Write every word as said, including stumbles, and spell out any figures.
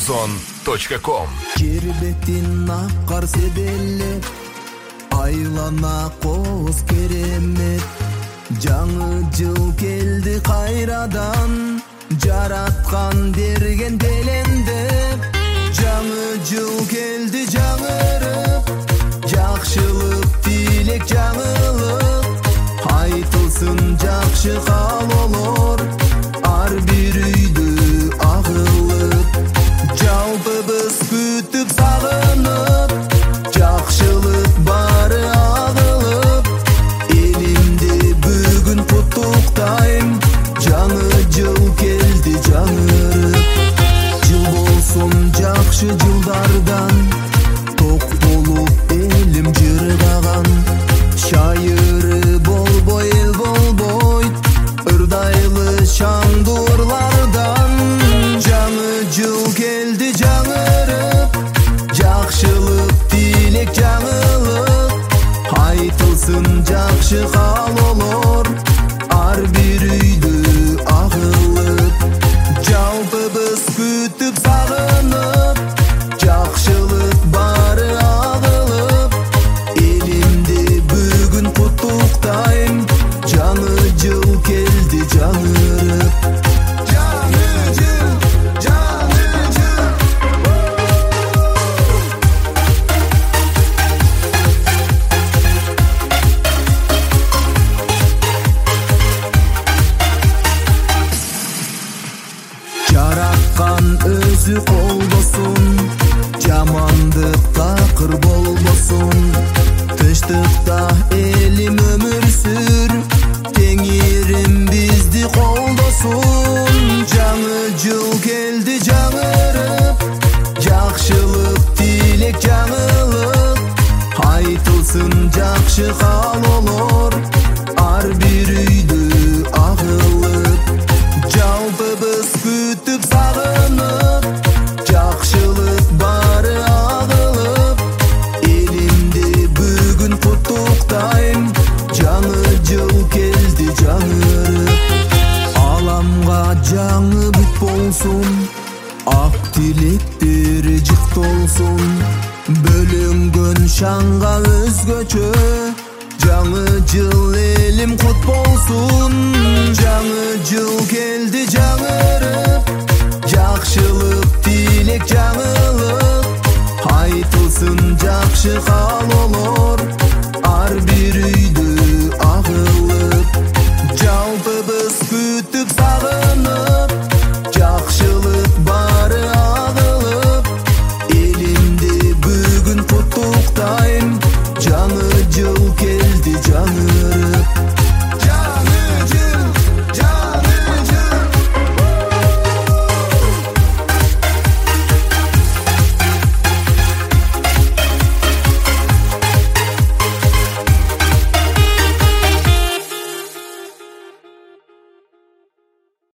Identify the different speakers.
Speaker 1: ozon точка ком.
Speaker 2: Жер бетин аккар себелеп, айлана коз керемет. Жаңы жыл келди кайрадан, жараткан берген делендеп. Жаңы жыл келди жаңырып, жакшылык тилек жаңылык. Айтылсын жакшы каалоолор, ар бир үйдө агылып. Жалпыбыз күтүп сагынып, жакшылык бары агылып. Элимде бүгүн куттуктайм, жаңы жыл келди жаңырып. Жыл болсун жакшы жылдардан, ток болуп элим жыргаган. Шайыры болбой эл болбойт, ырдайлы шаңдуурлардан. Жаңы жыл келди жаңырып, жакшылык тилек жаңылык. Айтылсын жакшы каалоолор, ар бир үйдө агылып. Жалпыбыз күтүп сагынып, жакшылык бары агылып. Элимде бүгүн куттуктайм, жаңы жыл келди жаңырып. Жаңы жыл, жаңы жыл. Жараткан өзү колдосун, жамандык такыр болбосун. Тынчтыкта элим өмүр сүр, теңирим бизди колдосун. Жаңы жыл келди жаңырып, жакшылык тилек жаңылык. Айтылсын жакшы каалоолор, ар бир үйдө агылып. Жалпыбыз күтүп сагынып, жакшылык бары агылып. Элимде бүгүн куттуктайм, жаңы жыл келди жаңырып. Аламга жаңы бүт болсун, ак тилектер жыктолсун. Бөлөнгөн шаңга өзгөчө, жаңы жыл элим кут болсун. Жаңы жыл келди жаңырып, жакшылык тилек жаңылык. Айтылсын жакшы каалоолор, ар бир үйдө агылып. Жалпыбыз күтүп сагынып, жакшылык бары агылып. Элимде бүгүн куттуктайм, жаңы жыл келди жаңырып.